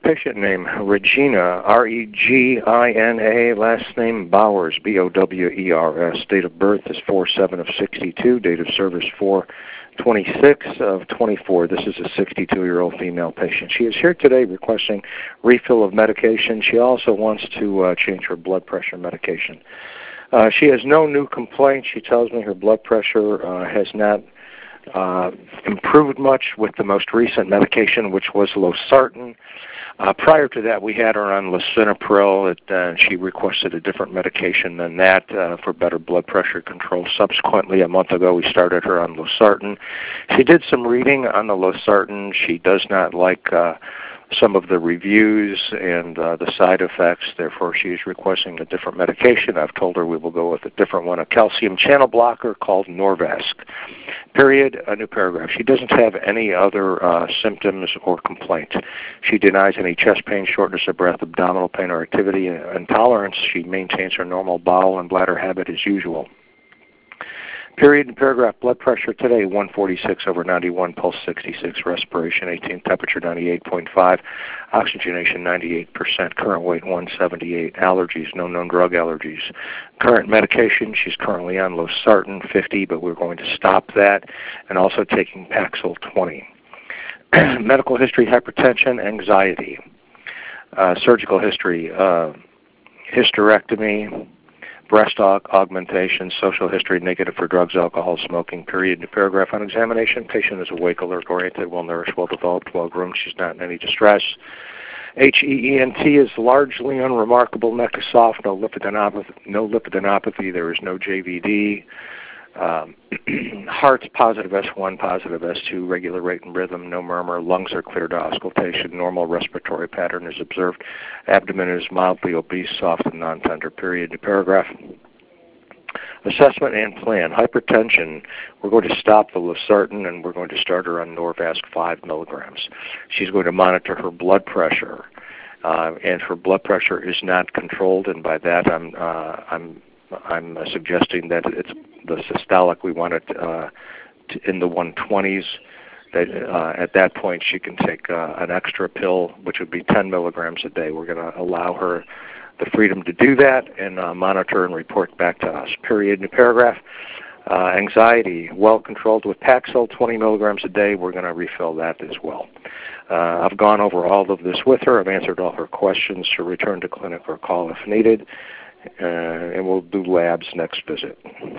patient name Regina, R-E-G-I-N-A, last name Bowers, B-O-W-E-R-S. Date of birth is 4/7 of 62. Date of service 4/26 of 24. This is a 62-year-old female patient. She is here today requesting refill of medication. She also wants to change her blood pressure medication. She has no new complaints. She tells me her blood pressure has not improved much with the most recent medication, which was losartan. Prior to that, we had her on lisinopril. She requested a different medication than that for better blood pressure control. Subsequently, a month ago, we started her on losartan. She did some reading on the losartan. She does not like some of the reviews and the side effects. Therefore, she is requesting a different medication. I've told her we will go with a different one, a calcium channel blocker called Norvasc. Period, a new paragraph. She doesn't have any other symptoms or complaints. She denies any chest pain, shortness of breath, abdominal pain, or activity intolerance. She maintains her normal bowel and bladder habit as usual. Period, paragraph. Blood pressure today, 146/91, pulse 66, respiration 18, temperature 98.5, oxygenation 98%, current weight 178, allergies, no known drug allergies. Current medication, she's currently on losartan 50, but we're going to stop that, and also taking Paxil 20. Medical history, hypertension, anxiety. Surgical history, hysterectomy, breast augmentation, social history, negative for drugs, alcohol, smoking. Period. New paragraph. On examination, patient is awake, alert, oriented, well-nourished, well-developed, well-groomed. She's not in any distress. HEENT is largely unremarkable. Neck is soft, no lipidinopathy. There is no JVD. Heart's positive S1, positive S2, regular rate and rhythm, no murmur. Lungs are clear to auscultation. Normal respiratory pattern is observed. Abdomen is mildly obese, soft, and non-tender. Period. New paragraph. Assessment and plan. Hypertension, we're going to stop the losartan and we're going to start her on Norvasc 5 milligrams. She's going to monitor her blood pressure, and her blood pressure is not controlled, and by that I'm suggesting that it's the systolic. We want it in the 120s. That, at that point, she can take an extra pill, which would be 10 milligrams a day. We're going to allow her the freedom to do that and monitor and report back to us. Period. New paragraph. Anxiety, well controlled with Paxil, 20 milligrams a day. We're going to refill that as well. I've gone over all of this with her. I've answered all her questions. She'll return to clinic or call if needed, and we'll do labs next visit.